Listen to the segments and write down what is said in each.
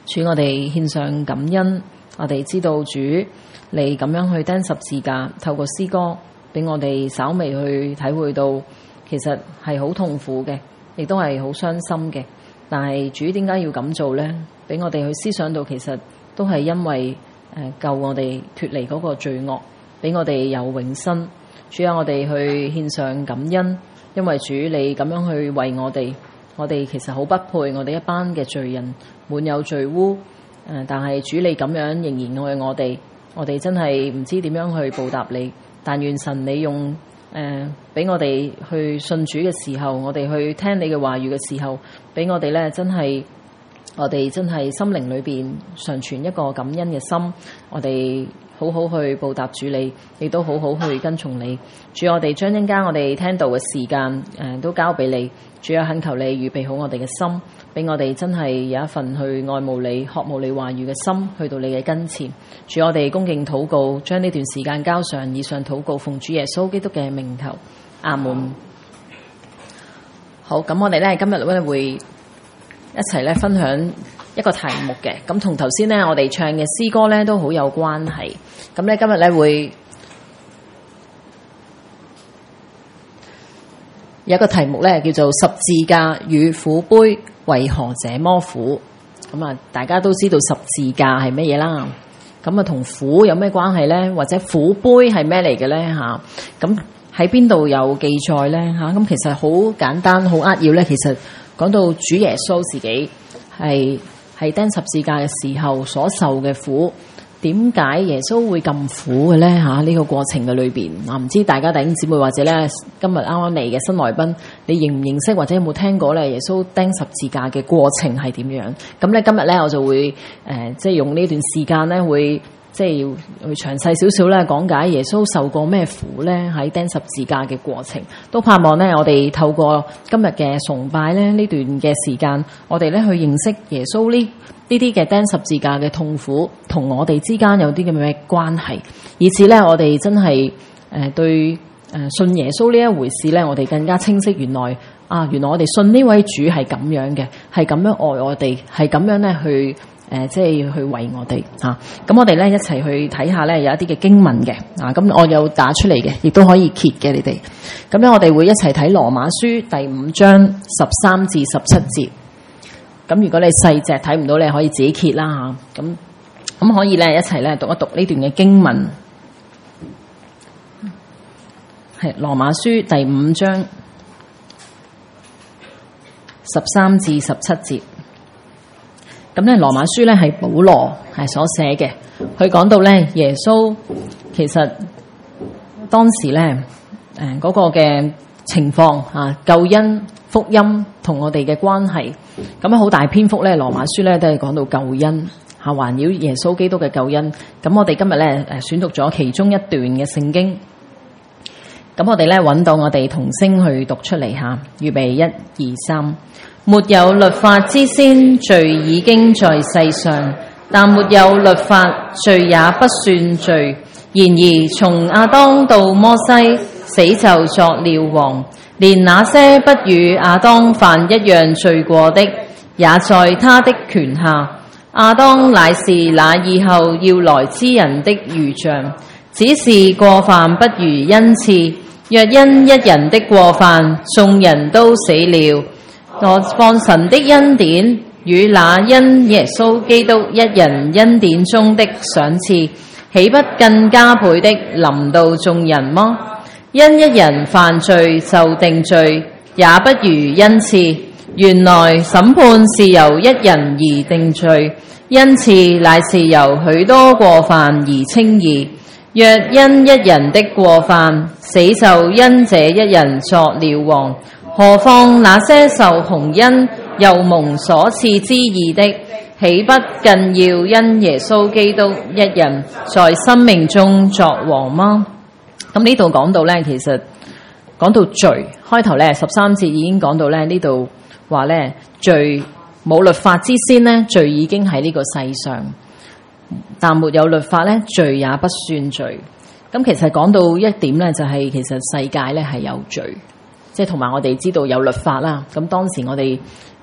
主，我哋獻上感恩，我哋知道主你咁樣去釘十字架，透過詩歌俾我哋稍微去體會到，其實係好痛苦嘅，亦都係好傷心嘅。但係主點解要咁做呢？俾我哋去思想到，其實都係因為救我哋脫離嗰個罪惡，俾我哋有永生。主啊，我哋去獻上感恩，因為主你咁樣去為我哋其實好不配，我哋一班嘅罪人滿有罪污。但係主你咁樣仍然愛我哋真係唔知點樣去報答你。但願神你用俾我哋去信主嘅時候，我哋去聽你嘅話語嘅時候，俾我哋咧我哋真係心靈裏邊常存一個感恩嘅心，我哋好好去報答主你，亦都好好去跟從你。主，我哋將陣間我哋聽道嘅時間都交俾你。主啊，懇求你預備好我哋嘅心，俾我哋真係有一份去愛慕你、渴慕你話語嘅心，去到你嘅跟前。主，我哋恭敬禱告，將呢段時間交上，以上禱告奉主耶穌基督嘅名求，阿門。好，咁我哋咧今日咧會一齊咧分享一個題目嘅，咁同頭先咧我哋唱嘅詩歌咧都好有關係。咁咧今日咧會有一個題目咧叫做十字架與苦杯為何這麼苦。咁啊，大家都知道十字架係乜嘢啦。咁啊，同苦有咩關係咧？或者苦杯係咩嚟嘅咧？吓，咁喺邊度有記載咧？吓，咁其實好簡單，好扼要咧。其實講到主耶穌自己係釘十字架嘅時候所受嘅苦，點解耶穌會咁苦嘅咧？吓，呢個過程嘅裏邊啊，唔知大家弟兄姊妹或者咧今日啱啱嚟嘅新來賓，你認唔認識或者有冇聽過咧？耶穌釘十字架嘅過程係點樣？咁咧今日咧我就會即係用呢段時間咧會。即係要去詳細少少咧講解耶穌受過咩苦咧，喺釘十字架嘅過程，都盼望咧我哋透過今日嘅崇拜咧呢段嘅時間，我哋咧去認識耶穌呢啲嘅釘十字架嘅痛苦同我哋之間有啲咁嘅關係，以至咧我哋真係對信耶穌呢一回事咧，我哋更加清晰原來我哋信呢位主係咁樣嘅，係咁樣愛我哋，係咁樣咧去。即係去為我哋嚇，咁我哋咧一齊去睇下咧有一啲嘅經文嘅，咁我有打出嚟嘅，亦都可以揭嘅你哋。咁咧我哋會一齊睇羅馬書第5章13至17節。咁如果你細隻睇唔到，你可以自己揭啦嚇。咁可以咧一齊咧讀一讀呢段嘅經文，係羅馬書第5章13至17節。咁咧，羅馬書咧係保羅係所寫嘅，佢講到咧耶穌其實當時咧嗰個嘅情況救恩福音同我哋嘅關係，咁好大篇幅咧羅馬書咧都係講到救恩環繞耶穌基督嘅救恩。咁我哋今日咧選讀咗其中一段嘅聖經，咁我哋咧揾到我哋同聲去讀出嚟嚇，預備1、2、3。沒有律法之先，罪已經在世上，但沒有律法，罪也不算罪。然而從亞當到摩西，死就作了王，連那些不與亞當犯一樣罪過的，也在他的權下。亞當乃是那以後要來之人的預像，只是過犯不如恩賜。若因一人的過犯，眾人都死了，我放神的恩典與那因耶穌基督一人恩典中的賞賜，豈不更加倍的臨到眾人麼？因一人犯罪就定罪，也不如恩賜。原來審判是由一人而定罪，恩賜乃是由許多過犯而稱義。若因一人的過犯，死就因這一人作了王。何況那些受洪恩又蒙所賜之義的，豈不更要因耶穌基督一人在生命中作王嗎？咁呢度講到咧，其實講到罪，開頭咧13節已經講到咧，呢度話咧罪冇律法之先咧，罪已經喺呢個世上，但沒有律法咧，罪也不算罪。咁其實講到一點咧，就係其實世界咧係有罪。即係同埋我哋知道有律法啦，咁當時我哋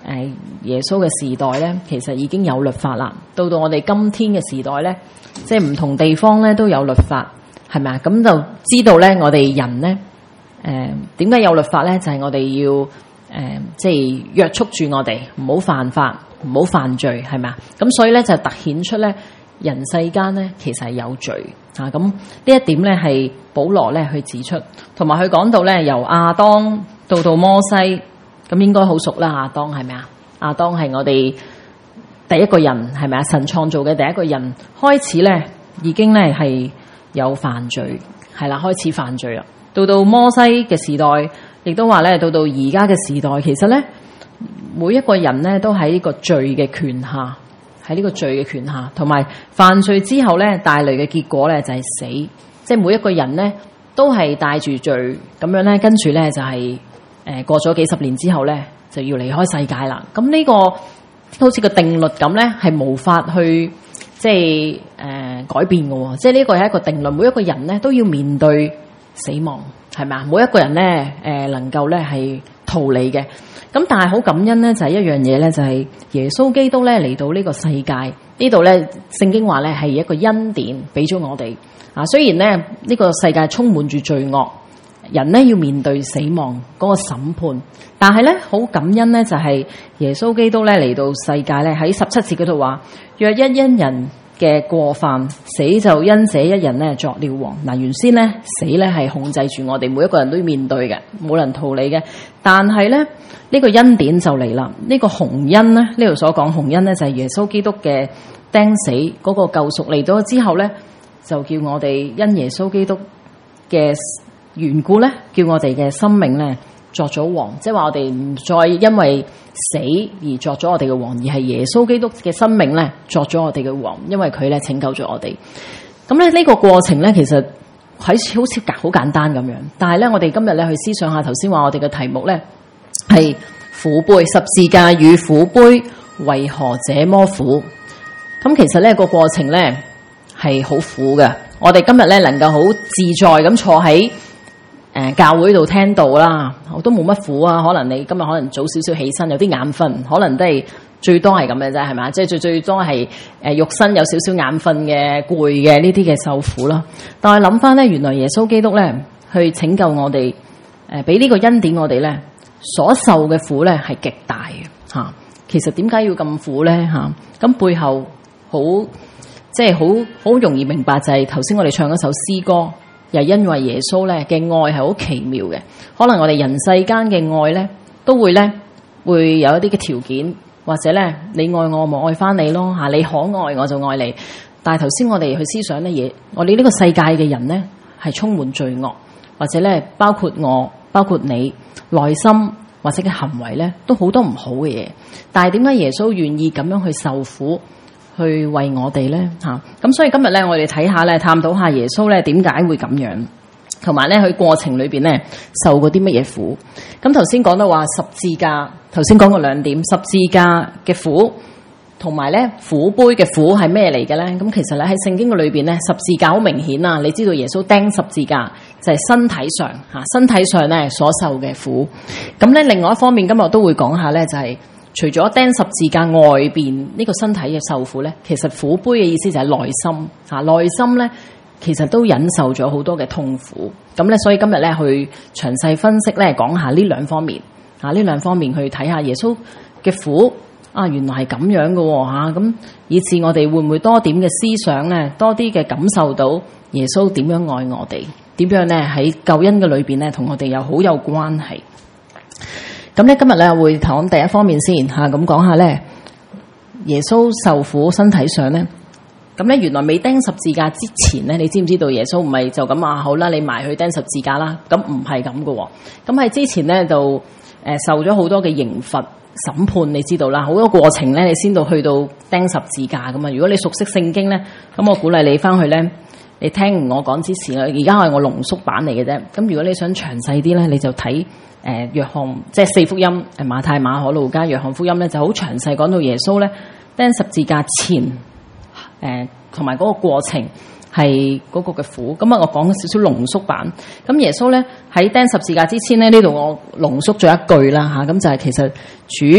耶穌嘅時代咧，其實已經有律法啦。到我哋今天嘅時代咧，即係唔同地方咧都有律法，係咪啊？咁就知道咧，我哋人咧點解有律法咧？就係我哋要即係約束住我哋，唔好犯法，唔好犯罪，係咪啊？咁所以咧就突顯出咧，人世間咧其實係有罪啊！咁呢一點咧係保羅咧去指出，同埋佢講到咧由亞當到摩西，咁應該好熟啦。亞當係咪啊？亞當係我哋第一個人，係咪啊？神創造嘅第一個人，開始咧已經咧係有犯罪，係啦，開始犯罪啦。到摩西嘅時代，亦都話咧，到而家嘅時代，其實咧每一個人咧都喺呢個罪嘅權下，喺呢個罪嘅權下，同埋犯罪之後咧帶嚟嘅結果咧就係死，即係每一個人咧都係帶住罪咁樣咧，跟住咧就係過咗幾十年之後咧就要離開世界啦。咁呢個好似個定律咁咧，係無法去即係改變嘅，即係呢個係一個定律，每一個人咧都要面對死亡，係咪啊？每一個人咧能夠咧係逃離嘅。咁但係好感恩咧，就係一樣嘢咧，就係耶穌基督咧嚟到呢個世界呢度咧，聖經話咧係一個恩典俾咗我哋啊。雖然咧呢個世界充滿住罪惡，人咧要面對死亡嗰個審判，但係咧好感恩咧，就係耶穌基督咧嚟到世界咧喺17節嗰度話，若一因人嘅過犯，死就因這一人咧作了王。嗱，原先咧死咧係控制住我哋，每一個人都要面對嘅，冇人逃離嘅。但係咧呢個恩典就嚟啦，呢個洪恩咧，呢度所講洪恩咧就係耶穌基督嘅釘死嗰個救贖嚟到之後咧，就叫我哋因耶穌基督嘅緣故咧，叫我哋嘅生命咧作咗王，即係話我哋唔再因為死而作咗我哋嘅王，而係耶穌基督嘅生命咧作咗我哋嘅王，因為佢咧拯救咗我哋。咁咧呢個過程咧，其實好似好簡單咁樣，但係咧我哋今日咧去思想下頭先話我哋嘅題目咧係苦杯，十字架與苦杯為何這麼苦？咁其實咧個過程咧係好苦嘅。我哋今日咧能夠好自在咁坐喺教會度聽到啦，我都冇乜苦啊。可能你今日可能早少少起身，有啲眼瞓，可能都係最多係咁嘅啫，係嘛？即係最多係肉身有少少眼瞓嘅、攰嘅呢啲嘅受苦啦。但係諗翻咧，原來耶穌基督咧去拯救我哋，俾呢個恩典我哋咧，所受嘅苦咧係極大嘅嚇。其實點解要咁苦咧嚇？咁背後即係好容易明白，就係頭先我哋唱嗰首詩歌。又因為耶穌咧嘅愛係好奇妙嘅，可能我哋人世間嘅愛咧都會有一啲嘅條件，或者咧你愛我，我愛翻你咯嚇，你可愛我就愛你。但係頭先我哋去思想咧我哋呢個世界嘅人咧係充滿罪惡，或者咧包括我，包括你內心或者嘅行為咧都好多唔好嘅嘢。但係點解耶穌願意咁樣去受苦？去為我哋咧嚇，咁所以今日咧，我哋睇下咧，探討下耶穌咧點解會咁樣，同埋咧佢過程裏邊咧受過啲乜嘢苦。咁頭先講到話十字架，頭先講過兩點，十字架嘅苦，同埋咧苦杯嘅苦係咩嚟嘅咧？咁其實咧喺聖經嘅裏邊咧，十字架好明顯啊！你知道耶穌釘十字架就係身體上嚇，身體上咧所受嘅苦。咁咧另外一方面，今日都會講下咧，就係除咗釘十字架外邊呢個身體嘅受苦咧，其實苦杯嘅意思就係內心嚇，內心咧其實都忍受咗好多嘅痛苦。咁咧，所以今日咧去詳細分析咧，講下呢兩方面嚇，呢兩方面去睇下耶穌嘅苦啊，原來係咁樣嘅喎嚇，咁以致我哋會唔會多點嘅思想咧，多啲嘅感受到耶穌點樣愛我哋，點樣咧喺救恩嘅裏邊咧同我哋又好有關係。咁咧今日咧會講第一方面先嚇，咁講下咧耶穌受苦身體上咧，咁咧原來未釘十字架之前咧，你知唔知道耶穌唔係就咁好啦，你埋去釘十字架啦？咁唔係咁嘅喎，咁喺之前咧就受咗好多嘅刑罰審判，你知道啦，好多過程咧，你先到去到釘十字架咁啊。如果你熟悉聖經咧，咁我鼓勵你翻去咧，你聽我講之前，而家係我濃縮版嚟嘅啫。咁如果你想詳細啲咧，你就睇約翰，即係四福音，馬太、馬可、路加、約翰福音咧，就好詳細講到耶穌咧釘十字架前，同埋嗰個過程係嗰個嘅苦。咁啊，我講少少濃縮版。咁耶穌咧喺釘十字架之前咧，呢度我濃縮咗一句啦嚇，咁就係其實主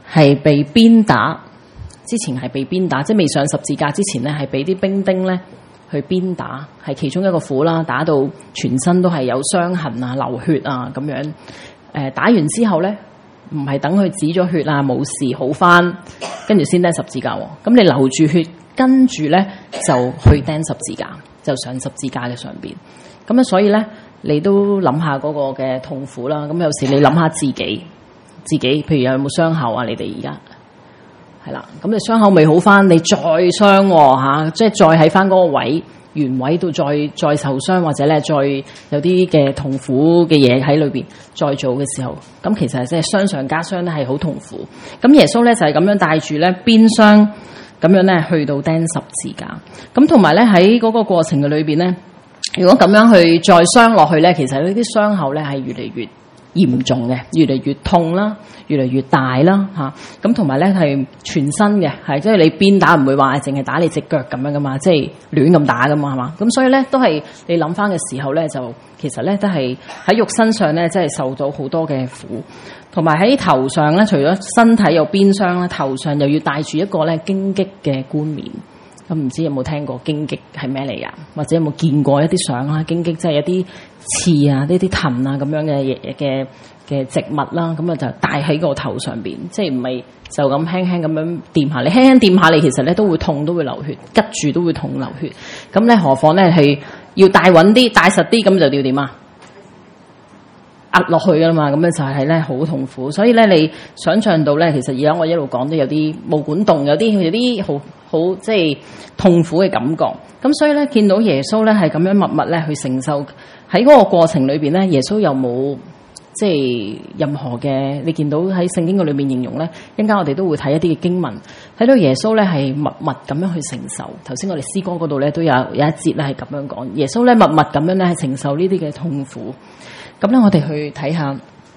係被鞭打，之前係被鞭打，即係未上十字架之前咧，係俾啲兵丁咧去鞭打，係其中一個苦啦，打到全身都係有傷痕啊、流血啊咁樣。打完之後咧，唔係等佢止咗血啊、冇事好返，跟住先釘十字架喎。咁你流住血，跟住咧就去釘十字架，就上十字架嘅上邊。咁啊，所以咧你都諗下嗰個嘅痛苦啦。咁有時你諗下自己，譬如有冇傷口啊？你哋而家係啦，咁你傷口未好返，你再傷喎，即係再喺返嗰個位原位度再受傷，或者咧再有啲嘅痛苦嘅嘢喺裏邊再做嘅時候，咁其實即係傷上加傷咧，係好痛苦。咁耶穌咧就係咁樣帶住咧鞭傷咁樣咧去到釘十字架。咁同埋咧喺嗰個過程嘅裏邊咧，如果咁樣去再傷落去咧，其實呢啲傷口咧係越嚟越嚴重嘅，越嚟越痛啦，越嚟越大啦嚇。咁同埋咧係全身嘅，係即係你鞭打唔會話淨係打你隻腳咁樣噶嘛，即係亂咁打噶嘛，係嘛？咁所以咧都係你諗翻嘅時候咧，就其實咧都係喺肉身上咧，即係受到好多嘅苦，同埋喺頭上咧，除咗身體有鞭傷咧，頭上又要戴住一個咧荊棘嘅冠冕。咁唔知有冇聽過荊棘係咩嚟㗎？或者有冇見過一啲相啦？荊棘即係一啲刺啊、呢啲藤啊咁樣嘅植物啦，咁啊就戴喺個頭上邊，即係唔係就咁輕輕咁樣掂下你，輕輕掂下你，其實咧都會痛，都會流血，拮住都會痛流血。咁咧何況咧係要戴穩啲、戴實啲，咁就要點啊？壓落去㗎啦嘛，咁樣就係咧好痛苦。所以咧你想像到咧，其實而家我一路講都有啲毛管戙，有啲好即係痛苦嘅感覺。咁所以咧見到耶穌咧係咁樣默默咧去承受喺嗰個過程裏邊咧，耶穌又冇即係任何嘅，你見到喺聖經嘅裏面形容咧，一陣間我哋都會睇一啲嘅經文，睇到耶穌咧係默默咁樣去承受。頭先我哋詩歌嗰度咧都有一節咧係咁樣講，耶穌咧默默咁樣咧係承受呢啲嘅痛苦。咁咧我哋去睇下，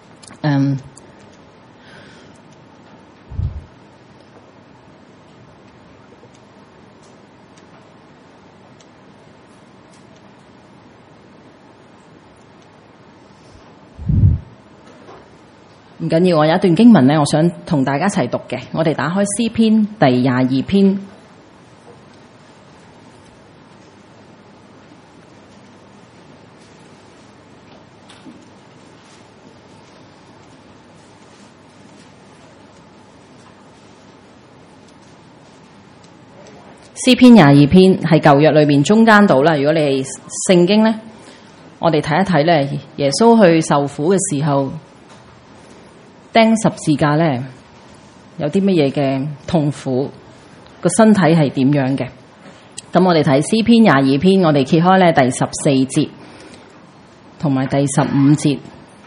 唔緊要，我有一段經文咧，我想同大家一齊讀嘅。我哋打開詩篇第22篇。詩篇22篇係舊約裏面中間度啦。如果你係聖經咧，我哋睇一睇咧，耶穌去受苦嘅時候，釘十字架咧，有啲乜嘢嘅痛苦，個身體係點樣嘅？咁我哋睇詩篇22篇，我哋揭開咧第14節同埋第15節，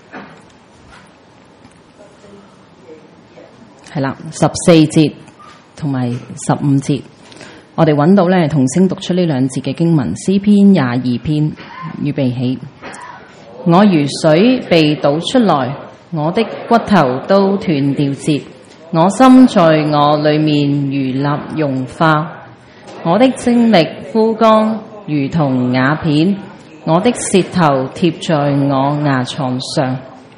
係啦，14節同埋15節。我哋揾到咧，同聲讀出呢兩節嘅經文。詩篇22篇，預備起。我如水被倒出來，我的骨頭都斷掉節，我心在我裏面如蠟融化，我的精力枯乾如同瓦片，我的舌頭貼在我牙床上。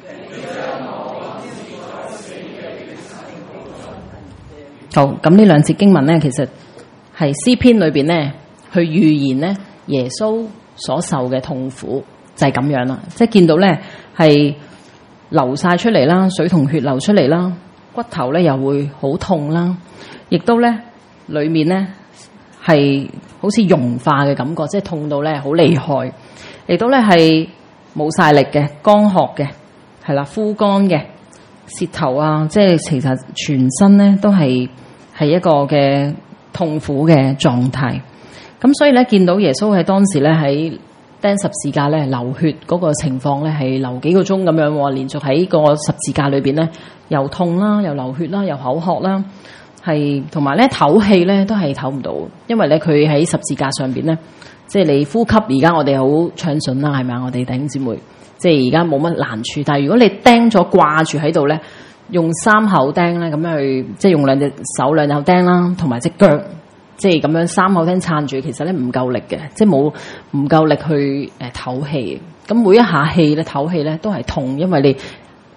好，咁呢兩節經文呢，其實係詩篇裏邊咧，去預言咧耶穌所受嘅痛苦就係咁樣啦，即係見到咧係流晒出嚟啦，水同血流出嚟啦，骨頭咧又會好痛啦，亦都咧裏面咧係好似融化嘅感覺，即係痛到咧好厲害，亦都咧係冇晒力嘅，乾渴嘅，係啦，枯乾嘅舌頭啊，即係其實全身咧都係一個嘅痛苦嘅狀態，咁所以咧見到耶穌喺當時咧喺釘十字架咧流血嗰個情況咧係流幾個鐘咁樣，連續喺個十字架裏邊咧又痛啦，又流血啦，又口渴啦，係同埋咧唞氣咧都係唞唔到，因為咧佢喺十字架上邊咧，即係你呼吸而家我哋好暢順啦，係咪啊？我哋弟兄姊妹，即係而家冇乜難處，但係如果你釘咗掛住喺度咧。用三口釘咧，咁樣去即係用兩隻手兩口釘啦，同埋隻腳，即係咁樣三口釘撐住，其實咧唔夠力嘅，即係冇唔夠力去唞氣。咁每一下氣咧唞氣咧都係痛，因為你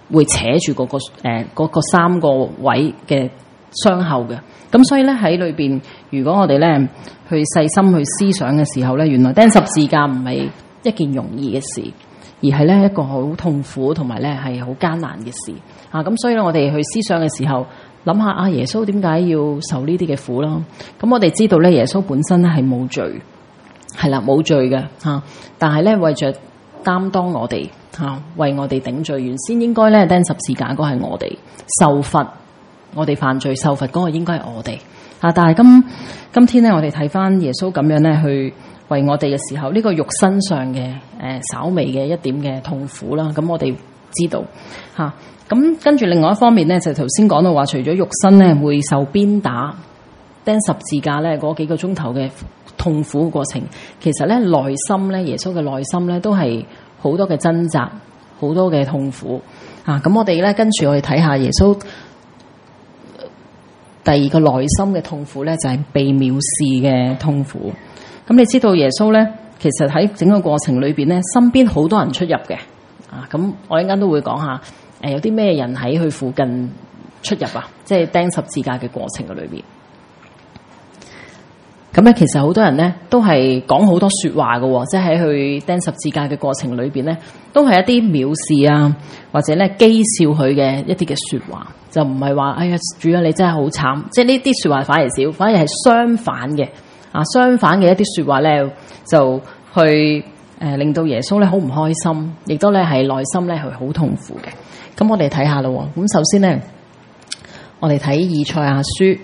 會扯住嗰個3個位嘅傷口嘅。咁所以咧喺裏邊，如果我哋咧去細心去思想嘅時候咧，原來釘十字架唔係一件容易嘅事，而係咧一個好痛苦同埋咧係好艱難嘅事啊！咁所以咧，我哋去思想嘅時候，諗下啊，耶穌點解要受呢啲嘅苦啦？咁我哋知道咧，耶穌本身咧係冇罪，係啦冇罪嘅嚇，但係咧為着擔當我哋嚇，為我哋頂罪，原先應該咧釘十字架嗰係我哋受罰，我哋犯罪受罰嗰個應該係我哋啊！但係今天咧，我哋睇翻耶穌咁樣咧去為我哋嘅時候，呢個肉身上嘅稍微嘅一點嘅痛苦啦，咁我哋知道嚇。咁跟住另外一方面咧，就頭先講到話，除咗肉身咧會受鞭打、釘十字架咧嗰幾個鐘頭嘅痛苦過程，其實咧內心咧，耶穌嘅內心咧都係好多嘅掙扎，好多嘅痛苦啊！咁我哋咧跟住我哋睇下耶穌第二個內心嘅痛苦咧，就係被藐視嘅痛苦。咁你知道耶穌咧，其實喺整個過程裏邊咧，身邊好多人出入嘅啊！咁我一陣間都會講下，有啲咩人喺佢附近出入啊？即係釘十字架嘅過程嘅裏邊。咁咧，其實好多人咧都係講好多説話嘅，即係喺佢釘十字架嘅過程裏邊咧，都係一啲藐視啊，或者咧譏笑佢嘅一啲嘅説話，就唔係話哎呀主啊你真係好慘，即係呢啲説話反而少，反而係相反嘅啊，相反嘅一啲説話咧就去令到耶穌咧好唔開心，亦都咧係內心咧係好痛苦嘅。咁我哋睇下咯，咁首先咧，我哋睇以賽亞書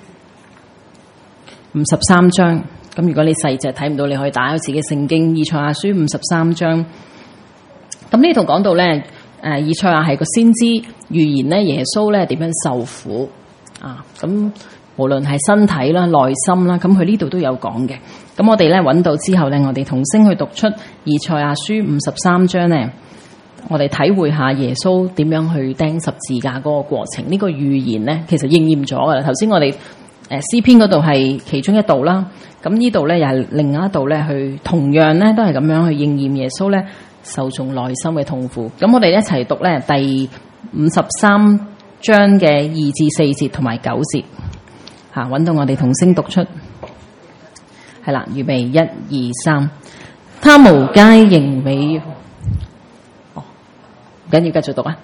53章。咁如果你細隻睇唔到，你可以打開自己聖經以賽亞書53章。咁呢度講到咧，以賽亞係個先知預言咧，耶穌咧點樣受苦啊？咁無論係身體啦、內心啦，咁佢呢度都有講嘅。咁我哋咧揾到之後咧，我哋同聲去讀出以賽亞書53章咧，我哋體會下耶穌點樣去釘十字架嗰個過程。呢個預言咧，其實應驗咗噶啦。頭先我哋詩篇嗰度係其中一度啦，咁呢度咧又係另外一度咧，去同樣咧都係咁樣去應驗耶穌咧受盡內心嘅痛苦。咁我哋一齊讀咧第53章嘅2至4節同埋9節，揾到我哋同聲讀出，係啦，預備1、2、3。他無佳形美，唔緊要，繼續讀啊！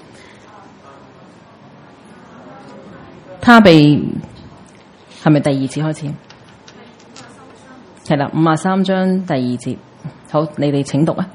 他被係咪第2節開始？係啦，53章第2節。好，你哋請讀啊！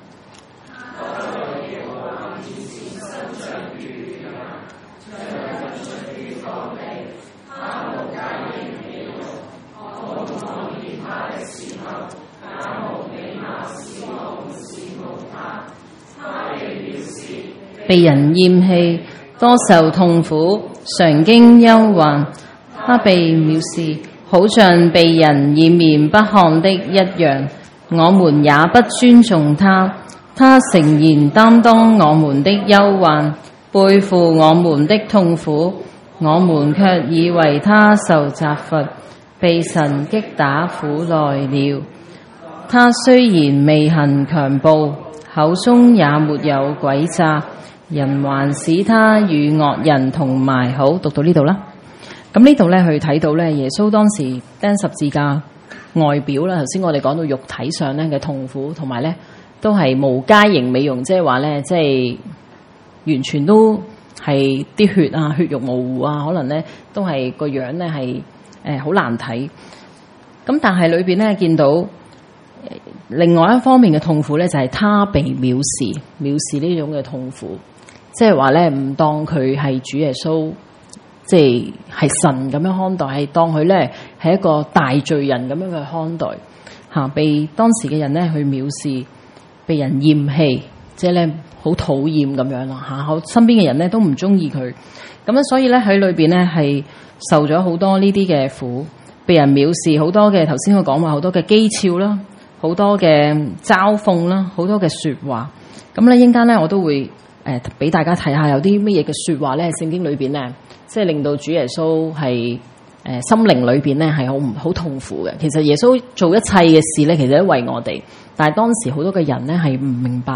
被人厭棄，多受痛苦，常經憂患。他被藐視，好像被人掩面不看的一樣。我們也不尊重他。他誠然擔當我們的憂患，背負我們的痛苦。我們卻以為他受責罰，被神擊打苦耐了。他雖然未行強暴，口中也沒有詭詐，人還使他與惡人同埋。好，讀到呢度啦。咁呢度咧，去睇到咧，耶穌當時釘十字架外表啦。頭先我哋講到肉體上咧嘅痛苦，同埋咧都係無佳形美容，即係話咧，即係完全都係啲血啊、血肉模糊啊，可能咧都係個樣咧係好難睇。咁但係裏邊咧見到另外一方面嘅痛苦咧，就係他被藐視，藐視呢種嘅痛苦，即係話咧唔當佢係主耶穌。即係神咁樣看待，係當佢咧係一個大罪人咁樣去看待嚇，被當時嘅人咧去藐視，被人厭棄，即係咧好討厭咁樣咯嚇。身邊嘅人咧都唔中意佢，咁樣所以咧喺裏邊咧係受咗好多呢啲嘅苦，被人藐視，好多嘅頭先我講話好多嘅譏誚啦，好多嘅嘲諷啦，好多嘅説話。咁咧一陣間咧我都會俾大家睇下有啲乜嘢嘅説話咧，聖經裏邊咧。即係令到主耶穌係心靈裏邊咧係好痛苦嘅。其實耶穌做一切嘅事咧，其實都為我哋。但係當時好多嘅人咧係唔明白，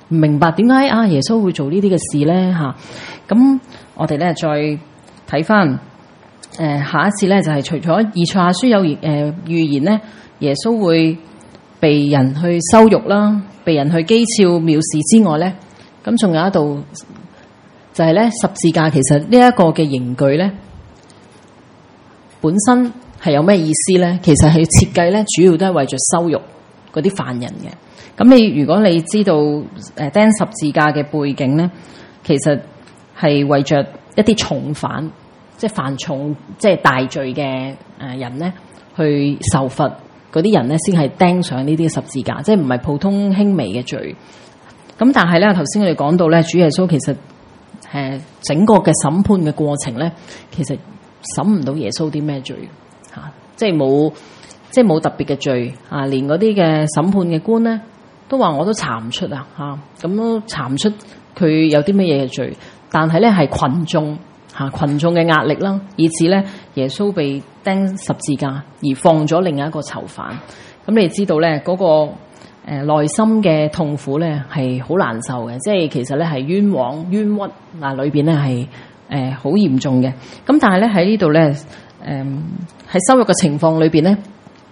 唔明白點解耶穌會做呢啲嘅事咧嚇。咁我哋咧再睇翻下一次咧，就係除咗以賽亞書有預言咧，耶穌會被人去羞辱啦，被人去譏誚藐視之外咧，咁仲有一度就係咧十字架。其實呢一個嘅刑具咧，本身係有咩意思咧？其實係設計咧，主要都係為咗羞辱嗰啲犯人嘅。咁如果你知道釘十字架嘅背景咧，其實係為着一啲重犯，即係犯重即係大罪嘅人咧，去受罰嗰啲人咧，先係釘上呢啲十字架，即係唔係普通輕微嘅罪。咁但係咧，頭先我哋講到咧，主耶穌其實整個嘅審判嘅過程咧，其實審唔到耶穌啲咩罪嚇，即係冇特別嘅罪啊，連嗰啲嘅審判嘅官咧，都話我都查唔出啊嚇，咁都查唔出佢有啲乜嘢嘅罪，但係咧係群眾嘅壓力啦，以致咧耶穌被釘十字架，而放咗另一個囚犯。咁你知道咧嗰個內心嘅痛苦咧係好難受嘅，即係其實咧係冤枉冤屈裏邊咧係好嚴重嘅。咁但係咧喺呢度咧喺羞辱嘅情況裏邊咧，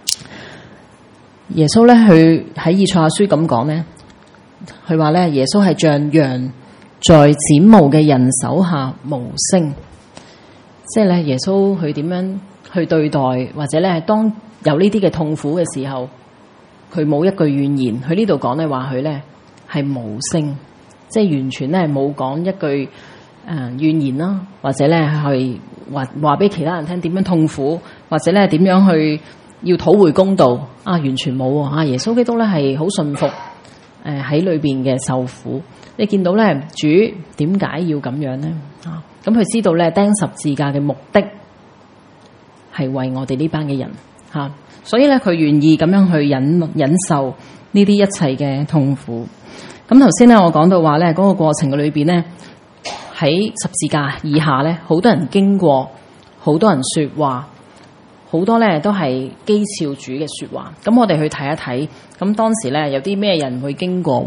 耶穌咧佢喺以賽亞書咁講咧，佢話咧耶穌係像羊在剪毛嘅人手下無聲，即係咧耶穌佢點樣去對待，或者咧係當有呢啲嘅痛苦嘅時候，佢冇一句怨言。佢呢度講咧話佢咧係無聲，即係完全咧冇講一句怨言啦，或者咧係話俾其他人聽點樣痛苦，或者咧點樣去要討回公道完全冇啊！耶穌基督咧係好順服喺裏邊嘅受苦。你見到咧主點解要咁樣咧咁佢知道咧釘十字架嘅目的係為我哋呢班嘅人所以咧佢願意咁樣去忍受呢啲一切嘅痛苦。咁頭先咧我講到話咧嗰個過程嘅裏邊咧，喺十字架以下咧，好多人經過，好多人說話，好多咧都係譏誚主嘅說話。咁我哋去睇一睇，咁當時咧有啲咩人會經過？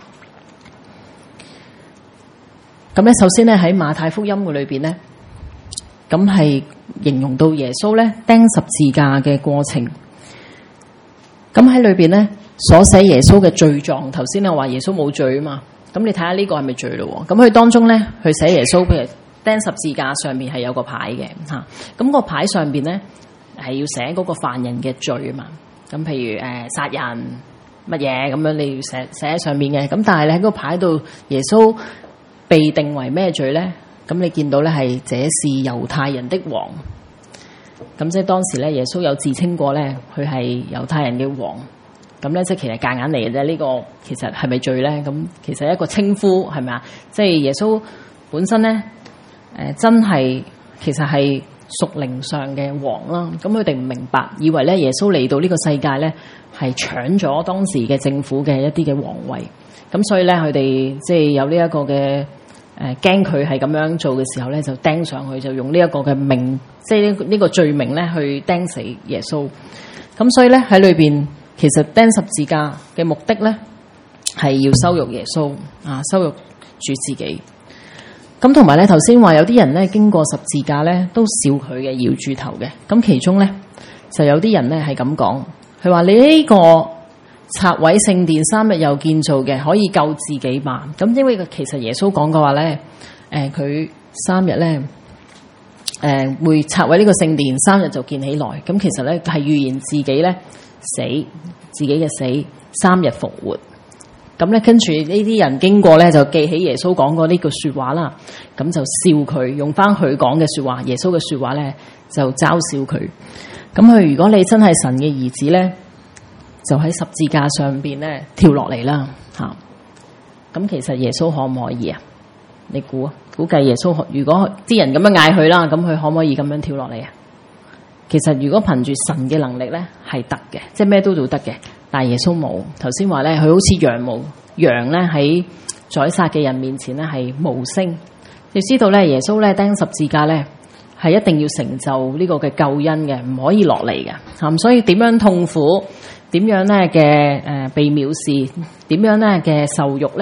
咁咧首先咧喺馬太福音嘅裏邊咧，咁係形容到耶穌咧釘十字架嘅過程。咁喺裏邊咧所寫耶穌嘅罪狀，頭先我話耶穌冇罪啊嘛。咁你睇下呢個係咪罪咯？咁佢當中咧，佢寫耶穌，譬如釘十字架上面係有個牌嘅嚇。咁個牌上邊咧係要寫嗰個犯人嘅罪啊嘛。咁譬如殺人乜嘢咁樣，你要寫喺上面嘅。咁但係咧喺個牌度，耶穌被定為咩罪咧？咁你見到咧係這是猶太人的王。咁即係當時咧，耶穌有自稱過咧，佢係猶太人嘅王。咁咧，即係其實夾硬嚟嘅啫。呢個其實係咪罪咧？咁其實係一個稱呼係咪啊？即係耶穌本身咧，真係其實係屬靈上嘅王啦。咁佢哋唔明白，以為咧耶穌嚟到呢個世界咧係搶咗當時嘅政府嘅一啲嘅皇位。咁所以咧，佢哋即係有呢一個嘅驚佢係咁樣做嘅時候咧，就釘上去，就用呢一個嘅名，即係呢個罪名咧去釘死耶穌。咁所以咧喺裏邊。其實釘十字架嘅目的咧，係要羞辱耶穌羞辱主自己。咁同埋咧，頭先話有啲人咧經過十字架咧，都笑佢嘅，搖住頭嘅。咁其中咧就有啲人咧係咁講，佢話你呢個拆毀聖殿3日又建造嘅，可以救自己吧？咁因為其實耶穌講嘅話咧，佢3日咧會拆毀呢個聖殿，3日就建起來。咁其實咧係預言自己咧。自己嘅死，3日復活。咁咧跟住呢啲人經過咧，就記起耶穌講過呢句說話啦。咁就笑佢，用翻佢講嘅說話，耶穌嘅說話咧就嘲笑佢。咁佢如果你真係神嘅兒子咧，就喺十字架上邊咧跳落嚟啦吓。咁其實耶穌可唔可以啊？你估計耶穌如果啲人咁樣嗌佢啦，咁佢可唔可以咁樣跳落嚟啊？其實如果憑住神嘅能力咧，係得嘅，即係咩都做得嘅。但係耶穌冇。頭先話咧，佢好似羊咧喺宰殺嘅人面前咧係無聲。你知道咧，耶穌咧釘十字架咧係一定要成就呢個嘅救恩嘅，唔可以落嚟嘅。咁所以點樣痛苦，點樣咧嘅被藐視，點樣咧嘅受辱咧，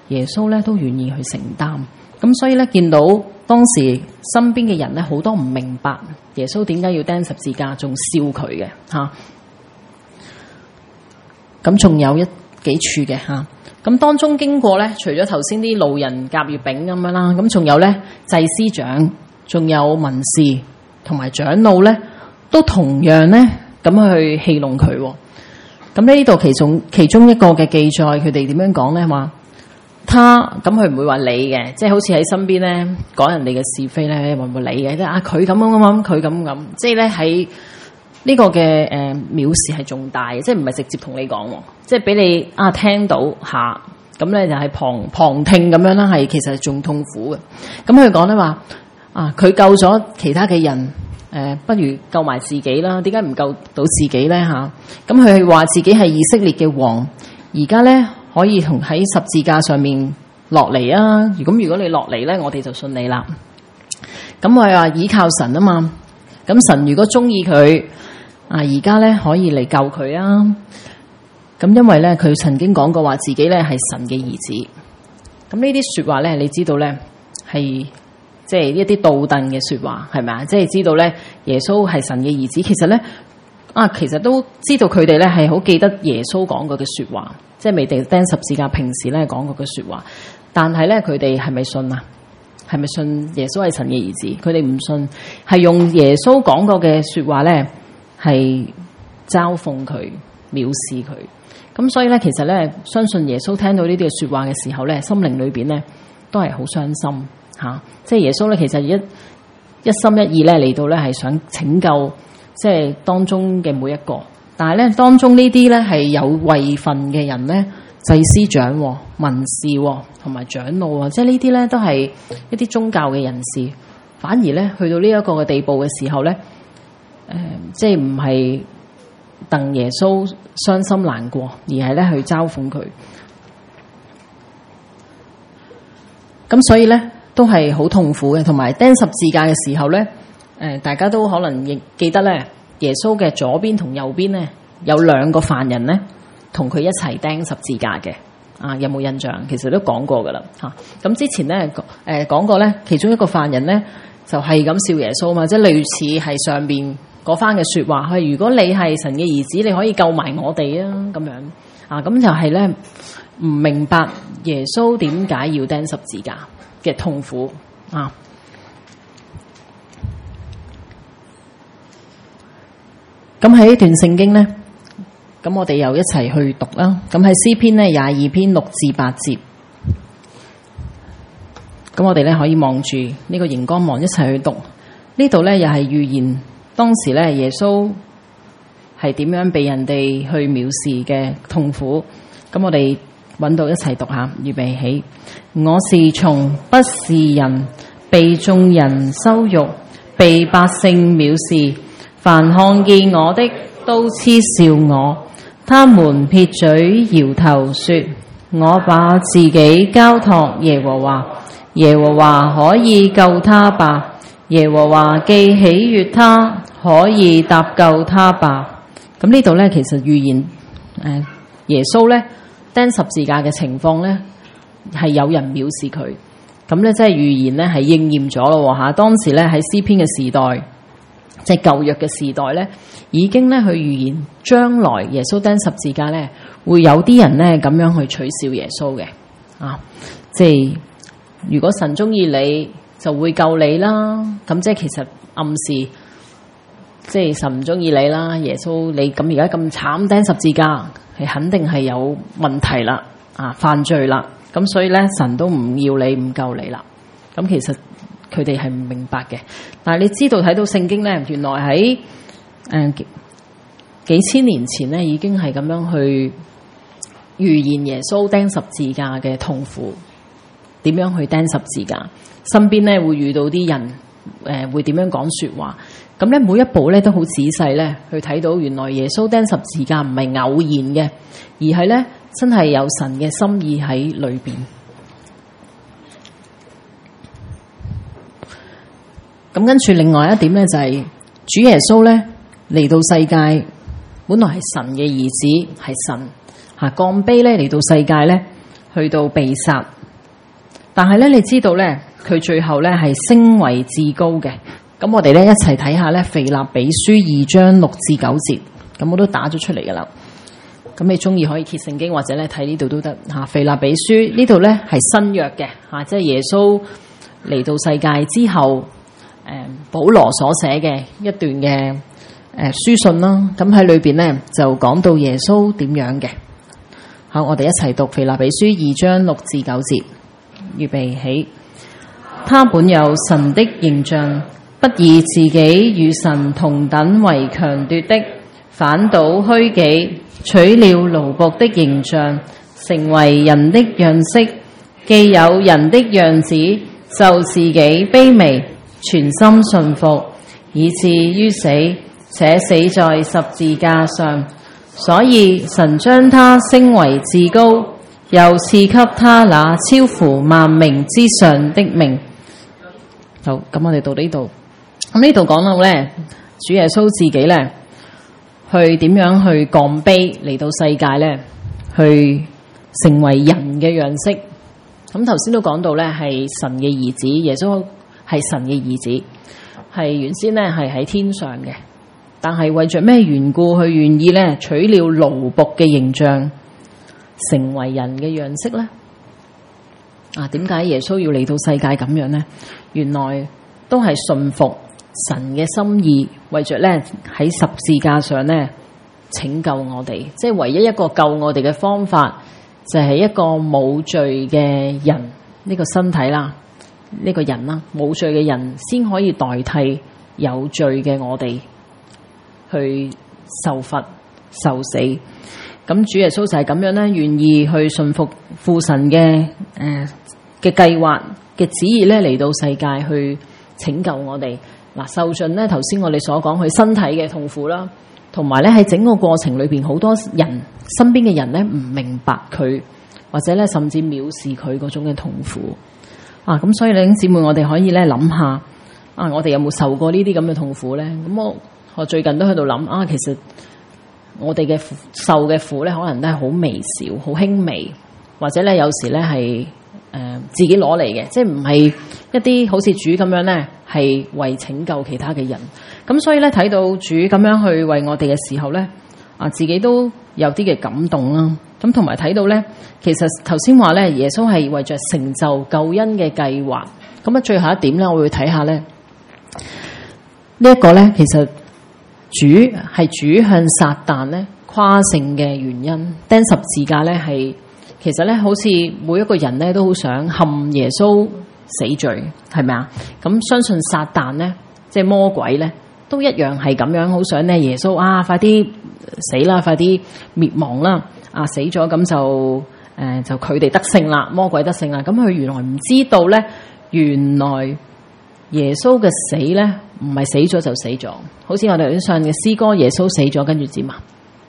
耶穌咧都願意去承擔。咁所以咧見到當時身邊嘅人咧好多唔明白耶穌點解要釘十字架，仲笑佢嘅嚇。咁仲有幾處嘅嚇。咁當中經過咧，除咗頭先啲路人甲乙丙咁樣啦，咁仲有咧祭司長，仲有文士同埋長老咧，都同樣咧咁去戲弄佢。咁呢度其中一個嘅記載，佢哋點樣講咧？話他咁佢唔會話你嘅，即係好似喺身邊咧講人哋嘅是非咧，會唔會理嘅？即係啊佢咁，佢咁，即係咧喺呢個嘅藐視係重大嘅，即係唔係直接同你講，即係俾你聽到下，咁咧就係旁聽咁樣啦，係其實係仲痛苦嘅。咁佢講咧話佢救咗其他嘅人，不如救埋自己啦？點解唔救到自己咧嚇？咁佢係話自己係以色列嘅王，而家咧可以同喺十字架上面落嚟啊！如果你落嚟咧，我哋就信你啦。咁我係話倚靠神啊嘛，咁神如果中意佢。而家咧可以嚟救佢啊！咁因為咧佢曾經講過話自己咧係神嘅兒子。咁呢啲說話咧，你知道咧係即係一啲道鄧嘅說話，係咪啊？即係知道咧耶穌係神嘅兒子。其實咧其實都知道佢哋咧係好記得耶穌講過嘅說話，即係未定釘十字架平時咧講過嘅說話。但係咧佢哋係咪信啊？係咪信耶穌係神嘅兒子？佢哋唔信，係用耶穌講過嘅說話咧。係嘲諷佢、藐視佢，咁所以咧，其實咧，相信耶穌聽到呢啲嘅說話嘅時候咧，心靈裏邊咧都係好傷心吓。即係耶穌咧，其實一心一意咧嚟到咧係想拯救，即係當中嘅每一個。但係咧，當中呢啲咧係有位份嘅人咧，祭司長、文士同埋長老啊，即係呢啲咧都係一啲宗教嘅人士，反而咧去到呢一個嘅地步嘅時候咧。即係唔係戥耶穌傷心難過，而係咧去嘲諷佢。咁所以咧都係好痛苦嘅，同埋釘十字架嘅時候咧，大家都可能亦記得咧，耶穌嘅左邊同右邊咧有兩個犯人咧同佢一齊釘十字架嘅。有冇印象？其實都講過噶啦嚇。咁之前咧講過咧，其中一個犯人咧就係咁笑耶穌嘛，即係類似係上邊嗰番嘅說話，係如果你係神嘅兒子，你可以救埋我哋啊，咁樣咁就係咧唔明白耶穌點解要釘十字架嘅痛苦啊。咁喺呢段聖經咧，咁我哋又一齊去讀啦。咁喺詩篇咧22篇6至8節，咁我哋咧可以望住呢個熒光幕一齊去讀。呢度咧又係預言。當時咧，耶穌係點樣被人哋去藐視嘅痛苦？咁我哋揾到一齊讀下，預備起。我是蟲，不是人，被眾人羞辱，被百姓藐視。凡看見我的，都嗤笑我。他們撇嘴搖頭說：我把自己交託耶和華，耶和華可以救他吧。耶和華既喜悅他，可以搭救他吧。咁呢度咧，其實預言耶穌咧釘十字架嘅情況咧，係有人藐視佢。咁咧即係預言咧係應驗咗咯嚇。當時咧喺詩篇嘅時代，即係舊約嘅時代咧，已經咧去預言將來耶穌釘十字架咧，會有啲人咧咁樣去取笑耶穌嘅即係如果神中意你，就會救你啦。咁即係其實暗示，即係神唔中意你啦。耶穌你咁而家咁慘釘十字架，係肯定係有問題啦，犯罪啦。咁所以咧，神都唔要你，唔救你啦。咁其實佢哋係唔明白嘅。但係你知道睇到聖經咧，原來喺幾千年前咧，已經係咁樣去預言耶穌釘十字架嘅痛苦，點樣去釘十字架。身邊咧會遇到啲人，會點樣講說話？咁咧每一步咧都好仔細咧去睇到，原來耶穌釘十字架唔係偶然嘅，而係咧真係有神嘅心意喺裏邊。咁跟住另外一點咧就係主耶穌咧嚟到世界，本來係神嘅兒子，係神降卑咧嚟到世界咧，去到被殺但係咧，你知道咧，佢最後咧係升為至高嘅。咁我哋咧一齊睇下咧，腓立比書2章6至9節。咁我都打咗出嚟噶啦。咁你中意可以揭聖經或者咧睇呢度都得嚇。腓立比書呢度咧係新約嘅嚇，即係耶穌嚟到世界之後，保羅所寫嘅一段嘅書信啦。咁喺裏邊咧就講到耶穌點樣嘅。好，我哋一齊讀腓立比書2章6至9節。預備起，他本有神的形象，不以自己與神同等為強奪的，反倒虛己，取了奴僕的形象，成為人的樣式。既有人的樣子，就自己卑微，全心順服，以至於死，且死在十字架上。所以神將他升為至高，又賜給他那超乎萬名之上的名。好，咁我哋到呢度。咁呢度講到咧，主耶穌自己咧，去點樣去降卑嚟到世界咧，去成為人嘅樣式。咁頭先都講到咧，係神嘅兒子，耶穌係神嘅兒子，係原先咧係喺天上嘅，但係為着咩緣故，佢願意咧取了奴僕嘅形象，成為人嘅樣式咧？點解耶穌要嚟到世界咁樣呢？原來都係順服神嘅心意，為着咧喺十字架上咧拯救我哋。即係唯一一個救我哋嘅方法，就係一個冇罪嘅人，呢個身體啦，呢個人啦，冇罪嘅人先可以代替有罪嘅我哋去受罰受死。咁主耶穌就係咁樣咧，願意去順服父神嘅計劃嘅旨意咧，嚟到世界去拯救我哋。受盡咧頭先我哋所講佢身體嘅痛苦啦，同埋咧喺整個過程裏邊，好多人身邊嘅人咧唔明白佢，或者咧甚至藐視佢嗰種嘅痛苦。咁所以弟兄姊妹，我哋可以咧諗下，我哋有冇受過呢啲咁嘅痛苦咧？咁我最近都喺度諗，其實我哋嘅受嘅苦咧，可能都係好微小、好輕微，或者咧有時咧係自己攞嚟嘅，即係唔係一啲好似主咁樣咧，係為拯救其他嘅人。咁所以咧睇到主咁樣去為我哋嘅時候咧，自己都有啲嘅感動啦。咁同埋睇到咧，其實頭先話咧，耶穌係為着成就救恩嘅計劃。咁最後一點咧，我會睇下咧呢一個咧，其實主向撒旦咧誇勝嘅原因，釘十字架咧係。其實咧，好似每一個人咧都好想陷耶穌死罪，係咪啊？咁相信撒旦咧，即係魔鬼咧，都一樣係咁樣，好想咧耶穌快啲死啦，快啲滅亡啦！死咗咁就佢哋得勝啦，魔鬼得勝啦。咁佢原來唔知道咧，原來耶穌嘅死咧唔係死咗就死咗，好似我哋上嘅詩歌，耶穌死咗跟住點啊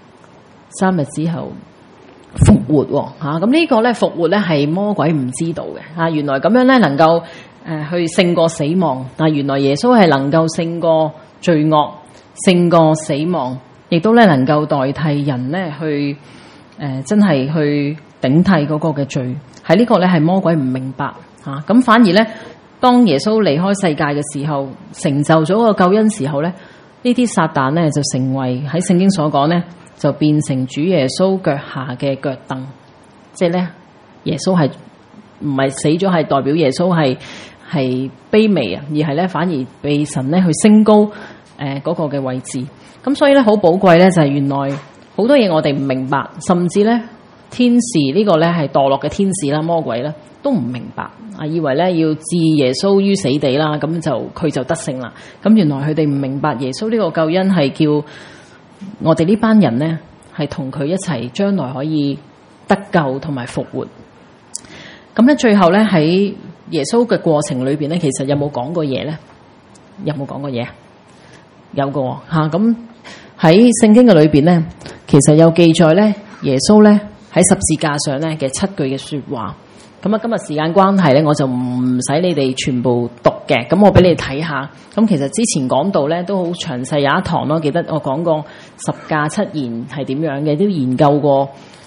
？3日之後。復活咁呢個咧復活咧係魔鬼唔知道嘅原來咁樣咧能夠去勝過死亡，但原來耶穌係能夠勝過罪惡，勝過死亡，亦都咧能夠代替人咧去真係去頂替嗰個嘅罪。喺呢個咧係魔鬼唔明白咁反而咧當耶穌離開世界嘅時候，成就咗個救恩時候咧，呢啲撒旦咧就成為喺聖經所講咧。就變成主耶穌腳下嘅腳凳，即係咧耶穌係唔係死咗，係代表耶穌係卑微而係咧反而被神咧去升高嗰個嘅位置。咁所以咧好寶貴咧就係原來好多嘢我哋唔明白，甚至咧天使呢個咧係墮落嘅天使啦，魔鬼啦都唔明白以為咧要置耶穌於死地啦，咁就佢就得勝啦。咁原來佢哋唔明白耶穌呢個救恩係叫我哋呢班人呢，係同佢一齊將來可以得救同埋復活。咁咧最後咧喺耶穌嘅過程裏邊咧，其實有冇講過嘢咧？有冇講過嘢？有個咁喺聖經嘅裏邊咧，其實有記載咧，耶穌咧喺十字架上咧嘅7句嘅說話。咁今日時間關係咧，我就唔使你哋全部讀嘅，咁我俾你睇下。咁其實之前講到咧都好詳細，有一堂咯，記得我講過十架7言係點樣嘅，都研究過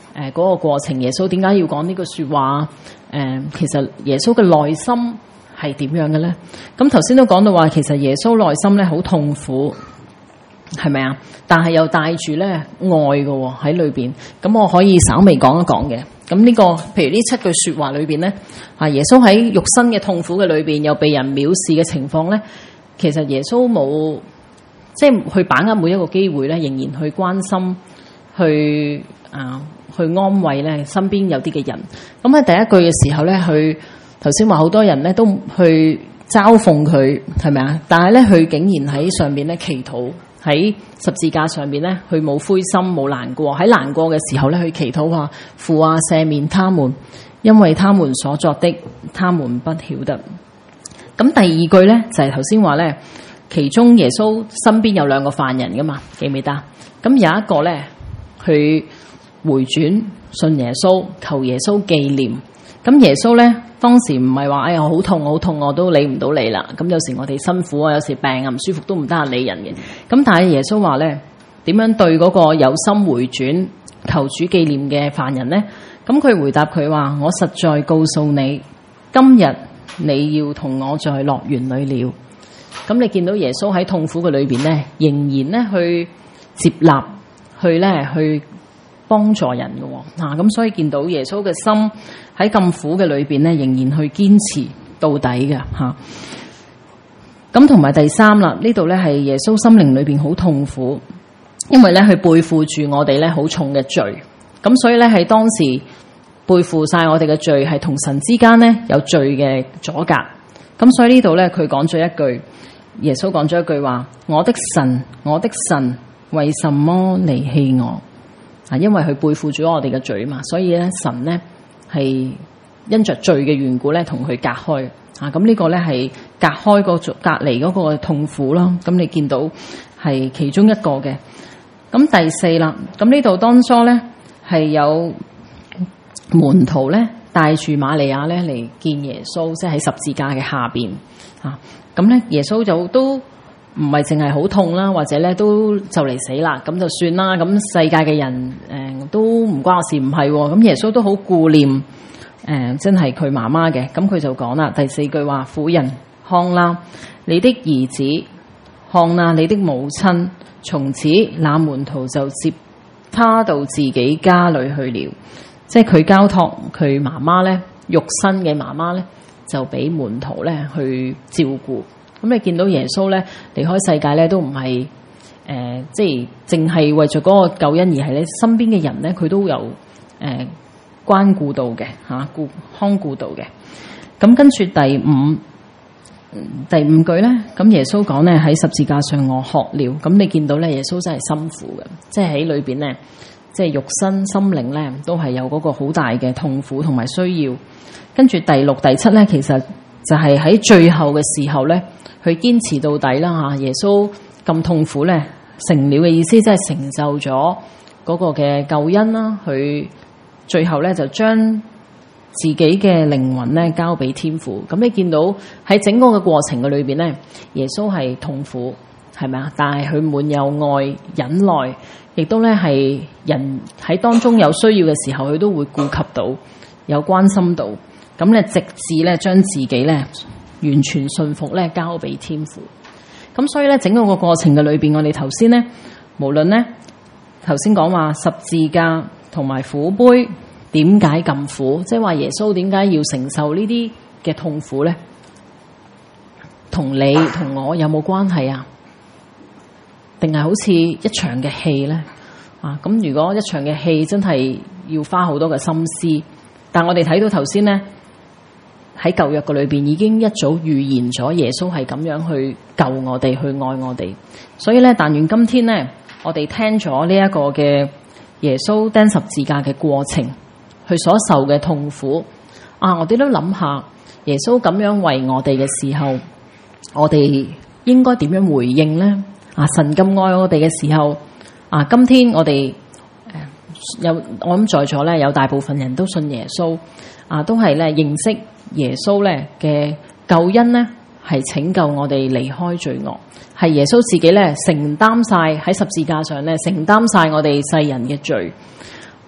嗰個過程，耶穌點解要講呢句說話？其實耶穌嘅內心係點樣嘅咧？咁頭先都講到話，其實耶穌內心咧好痛苦，係咪啊？但係又帶住咧愛嘅喺裏邊。咁我可以稍微講一講嘅。咁呢個譬如呢7句說話裏邊咧，耶穌喺肉身嘅痛苦嘅裏邊，又被人藐視嘅情況咧，其實耶穌冇即係去把握每一個機會咧，仍然去關心，去安慰咧身邊有啲嘅人。咁喺第一句嘅時候咧，佢頭先話好多人咧都去嘲諷佢，係咪啊？但係咧佢竟然喺上面咧祈禱，喺十字架上面咧，佢冇灰心冇難過。喺難過嘅時候咧，佢祈禱話：父啊，赦免他們，因為他們所作的，他們不曉得。咁第二句咧就係頭先話咧，其中耶穌身邊有2個犯人噶嘛，記唔記得？咁有一個咧，佢回轉信耶穌，求耶穌紀念。咁耶穌咧當時唔係話哎呀好痛好痛，我都理唔到你啦。咁有時我哋辛苦啊，有時病啊唔舒服都唔得閒理人嘅。咁但係耶穌話咧，點樣對嗰個有心回轉求主紀念嘅犯人咧？咁佢回答佢話：我實在告訴你，今日你要同我在樂園裏了。咁你見到耶穌喺痛苦嘅裏邊咧，仍然咧去接納，去幫助人嘅。咁所以見到耶穌嘅心喺咁苦嘅裏邊咧，仍然去堅持到底嘅嚇。咁同埋第3啦，呢度咧係耶穌心靈裏邊好痛苦，因為咧佢背負住我哋咧好重嘅罪。咁所以咧喺當時背負晒我哋嘅罪，係同神之間咧有罪嘅阻隔。咁所以呢度咧佢講咗一句，耶穌講咗一句話：我的神，我的神，為什麼離棄我？因為佢背負咗我哋嘅罪嘛，所以咧神咧係因着罪嘅緣故咧同佢隔開。咁呢個咧係隔開隔離嗰個痛苦啦。咁你見到係其中一個嘅。咁第4啦，咁呢度當初咧係有門徒咧帶住瑪利亞咧嚟見耶穌，即係喺十字架嘅下邊。咁咧耶穌就都唔係淨係好痛啦，或者咧都就嚟死啦，咁就算啦。咁世界嘅人都唔關我事，唔係喎。咁耶穌都好顧念真係佢媽媽嘅。咁佢就講啦，第4句話：婦人，看啦，你的兒子；看啦，你的母親。從此那門徒就接他到自己家裏去了。即係佢交託佢媽媽咧，肉身嘅媽媽咧，就俾門徒咧去照顧。咁你見到耶穌咧離開世界咧，都唔係即係淨係為咗嗰個救恩，而係咧身邊嘅人咧，佢都有關顧到嘅嚇，看顧到嘅。咁跟住第5句咧，咁耶穌講咧喺十字架上我渴了。咁你見到咧耶穌真係辛苦嘅，即係喺裏邊咧，即係肉身心靈咧都係有嗰個好大嘅痛苦同埋需要。跟住第6、第7咧，其實就係喺最後嘅時候咧，去堅持到底啦嚇。耶穌咁痛苦咧，成了嘅意思即係成就咗嗰個嘅救恩啦。佢最後咧就將自己嘅靈魂咧交俾天父。咁你見到喺整個嘅過程嘅裏邊咧，耶穌係痛苦，係咪啊？但係佢滿有愛、忍耐，亦都咧係人喺當中有需要嘅時候，佢都會顧及到，有關心到。咁咧直至咧將自己咧完全信服咧交俾天父。咁所以咧整個個過程嘅裏邊，我哋頭先咧無論咧頭先講話十字架同埋苦杯。點解咁苦？即係話耶穌點解要承受呢啲嘅痛苦咧？同你同我有冇關係啊？定係好似一場嘅戲咧？咁如果一場嘅戲真係要花好多嘅心思，但我哋睇到頭先咧喺舊約嘅裏邊已經一早預言咗耶穌係咁樣去救我哋，去愛我哋。所以咧，但願今天咧，我哋聽咗呢一個嘅耶穌釘十字架嘅過程。佢所受嘅痛苦我哋都諗下耶穌咁樣為我哋嘅時候，我哋應該點樣回應呢？神咁愛我哋嘅時候，今天我哋我諗在座咧有大部分人都信耶穌，都係咧認識耶穌咧嘅救恩咧，係拯救我哋離開罪惡，係耶穌自己咧承擔晒喺十字架上咧承擔晒我哋世人嘅罪。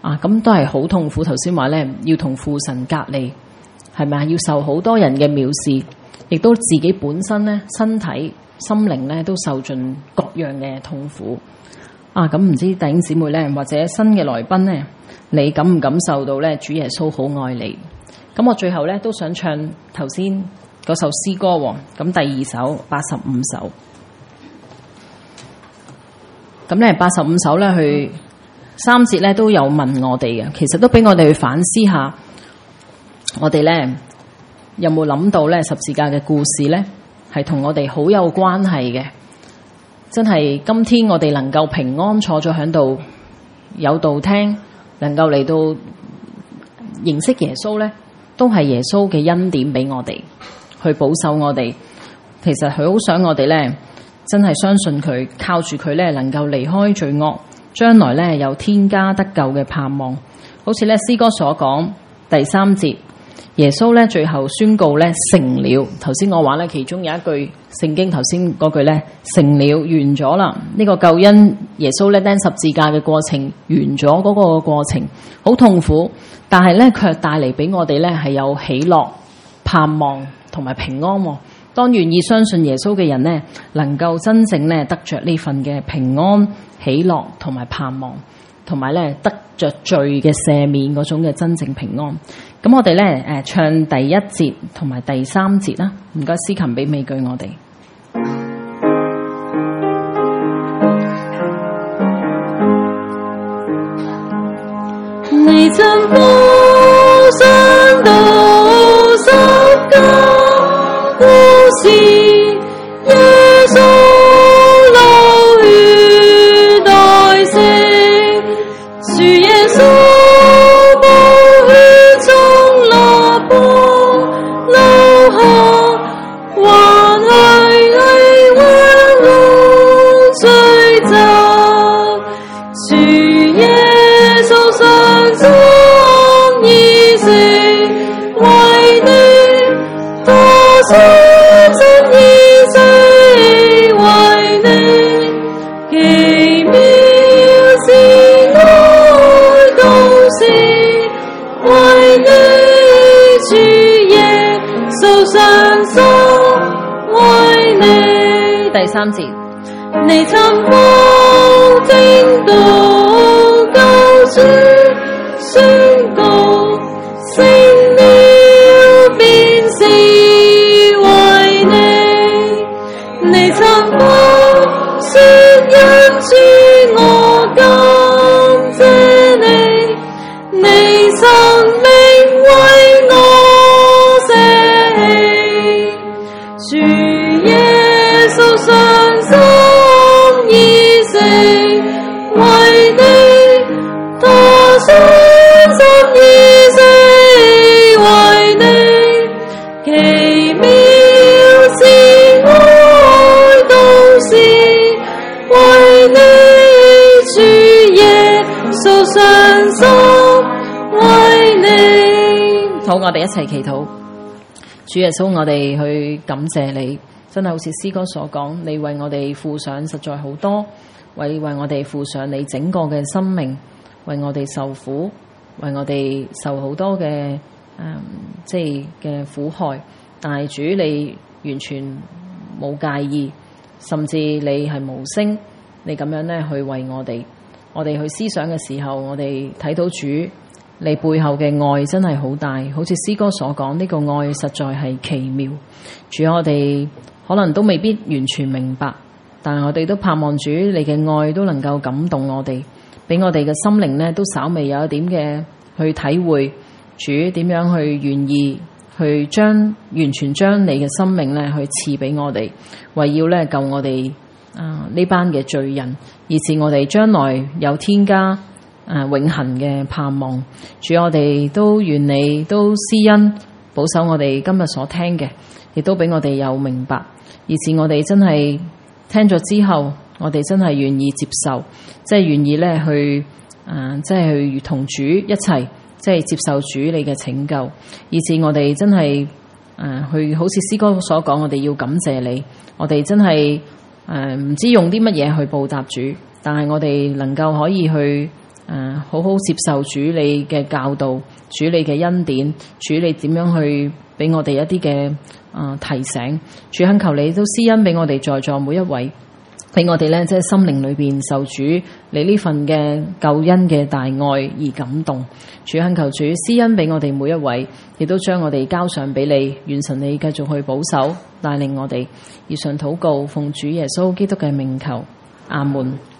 咁都係好痛苦。頭先話咧，要同父神隔離，係咪啊？要受好多人嘅藐視，亦都自己本身咧身體心靈咧都受盡各樣嘅痛苦。咁唔知弟兄姊妹咧，或者新嘅來賓咧，你感唔感受到咧？主耶穌好愛你。咁我最後咧都想唱頭先嗰首詩歌喎。咁第二首85首。咁咧85首咧，佢3節咧都有問我哋嘅，其實都俾我哋去反思下，我哋咧有冇諗到咧十字架嘅故事咧，係同我哋好有關係嘅。真係今天我哋能夠平安坐咗喺度，有道聽，能夠嚟到認識耶穌咧，都係耶穌嘅恩典俾我哋，去保守我哋。其實佢好想我哋咧，真係相信佢，靠住佢咧，能夠離開罪惡，將來咧有天家得救嘅盼望。好似咧詩歌所講第3節，耶穌咧最後宣告咧成了。頭先我話咧，其中有一句聖經頭先嗰句咧成了，完咗啦。呢個救恩耶穌咧釘十字架嘅過程完咗，嗰個過程好痛苦，但係咧卻帶嚟俾我哋咧係有喜樂、盼望同埋平安。當願意相信耶穌嘅人呢，能夠真正咧得着呢份嘅平安、喜樂同埋盼望，同埋咧得着罪嘅赦免嗰種嘅真正平安。咁我哋咧唱第1節同埋第3節啦。唔該，司琴俾美句我哋。 你曾俯身到十架，呼是耶穌流血代贖，主耶穌寶血從肋旁流下，還去還路追責，主耶穌上終已成為你，多少真意死為你，奇妙是愛都是為你，主耶穌上心為你。 第3節， 你曾否聽到救主宣告成了便是為你，你曾否說因主我感謝你，你生命為我捨棄，主耶穌上心已成為你，多少真意死為你，奇妙是愛都是為你，主耶穌上心為你。 好，我哋一齊祈禱。主耶穌，我哋去感謝你，真係好似詩歌所講，你為我哋付上實在好多，為我哋付上你整個嘅生命，為我哋受苦，為我哋受好多嘅即係嘅苦害。但係主你完全冇介意，甚至你係無聲，你咁樣咧去為我哋去思想嘅時候，我哋睇到主你背後嘅愛真係好大，好似詩歌所講，呢個愛實在係奇妙。主，我哋可能都未必完全明白，但係我哋都盼望主你嘅愛都能夠感動我哋，俾我哋嘅心靈呢都稍微有一點嘅去體會主點樣去願意去完全將你嘅生命呢去賜俾我哋，為要呢救我哋呢班嘅罪人，以致我哋將來有天家永恆嘅盼望。主，我哋都願你都施恩保守我哋今日所聽嘅，亦都俾我哋有明白，以致我哋真係聽咗之後，我哋真係願意接受，即係願意咧去即係去同主一齊，即係接受主你嘅拯救，以致我哋真係去好似詩歌所講，我哋要感謝你，我哋真係唔知用啲乜嘢去報答主，但係我哋能夠可以去好好接受主你嘅教導，主你嘅恩典，主你點樣去俾我哋一啲嘅提醒。主懇求你都施恩俾我哋在座每一位，俾我哋咧即係心靈裏邊受主你呢份嘅救恩嘅大愛而感動。主懇求主施恩俾我哋每一位，亦都將我哋交上俾你，願神你繼續去保守帶領我哋。以上禱告，奉主耶穌基督嘅名求，阿門。